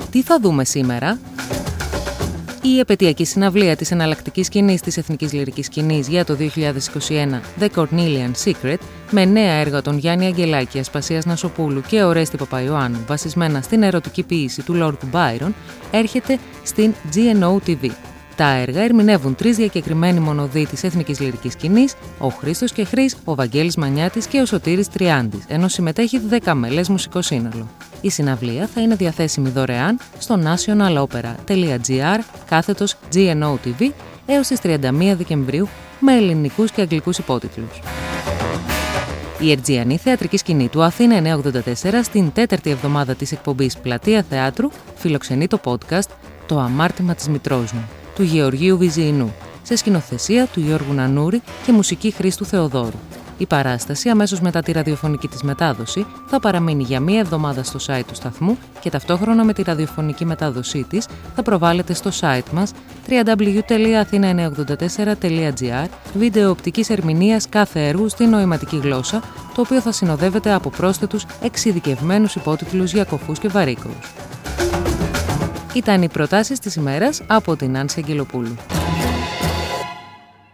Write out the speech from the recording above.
Τι θα δούμε σήμερα? Η επετειακή συναυλία της εναλλακτικής σκηνής της εθνικής λυρικής σκηνής για το 2021, The Cornelian Secret, με νέα έργα των Γιάννη Αγγελάκη, Ασπασίας Νασοπούλου και Ορέστη Παπαϊωάννου, βασισμένα στην ερωτική ποίηση του Lord Byron, έρχεται στην GNO TV. Τα έργα ερμηνεύουν 3 διακεκριμένοι μονοδοί της εθνικής λυρικής σκηνής, ο Χρήστος Κεχρής, ο Βαγγέλης Μανιάτης και ο Σωτήρης Τριάντης, ενώ συμμετέχει 10 μέλες μουσικό σύνολο. Η συναυλία θα είναι διαθέσιμη δωρεάν στο nationalopera.gr/GNO TV έως τις 31 Δεκεμβρίου με ελληνικούς και αγγλικούς υπότιτλους. Η Ερτζιανή θεατρική σκηνή του Αθήνα 984 στην 4η εβδομάδα της εκπομπής Πλατεία Θεάτρου φιλοξενεί το podcast «Το αμάρτημα της μητρός μου» του Γεωργίου Βυζιεινού, σε σκηνοθεσία του Γιώργου Νανούρη και μουσική Χρήστου Θεοδόρου. Η παράσταση, αμέσως μετά τη ραδιοφωνική της μετάδοση, θα παραμείνει για μία εβδομάδα στο site του σταθμού και ταυτόχρονα με τη ραδιοφωνική μετάδοσή της θα προβάλλεται στο site μας www.athena984.gr, βίντεο οπτικής ερμηνείας κάθε έργου στη νοηματική γλώσσα, το οποίο θα συνοδεύεται από πρόσθετους εξειδικευμένους υπότιτλους για κοφούς και βαρύκοους. Ήταν οι προτάσεις της ημέρας από την Άνση Αγγελοπούλου.